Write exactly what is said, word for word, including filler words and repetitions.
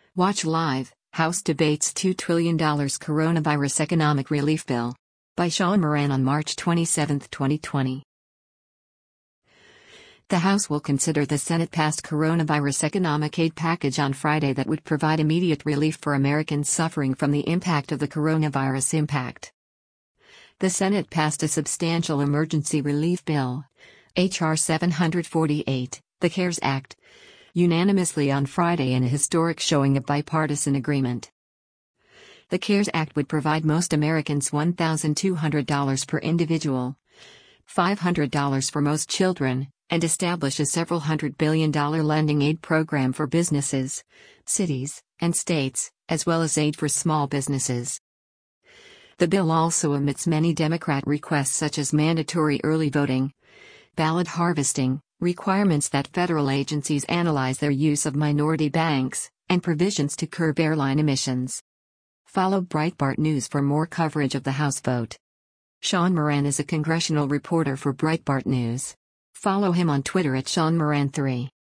Watch live: House debates two trillion dollars coronavirus economic relief bill. By Sean Moran on March twenty-seventh, twenty twenty. The House will consider the Senate-passed coronavirus economic aid package on Friday that would provide immediate relief for Americans suffering from the impact of the coronavirus impact. The Senate passed a substantial emergency relief bill, H R seven forty-eight, the CARES Act, unanimously on Friday in a historic showing of bipartisan agreement. The CARES Act would provide most Americans one thousand two hundred dollars per individual, five hundred dollars for most children, and establish a several hundred billion dollar lending aid program for businesses, cities, and states, as well as aid for small businesses. The bill also omits many Democrat requests such as mandatory early voting, ballot harvesting, requirements that federal agencies analyze their use of minority banks, and provisions to curb airline emissions. Follow Breitbart News for more coverage of the House vote. Sean Moran is a congressional reporter for Breitbart News. Follow him on Twitter at Sean Moran three.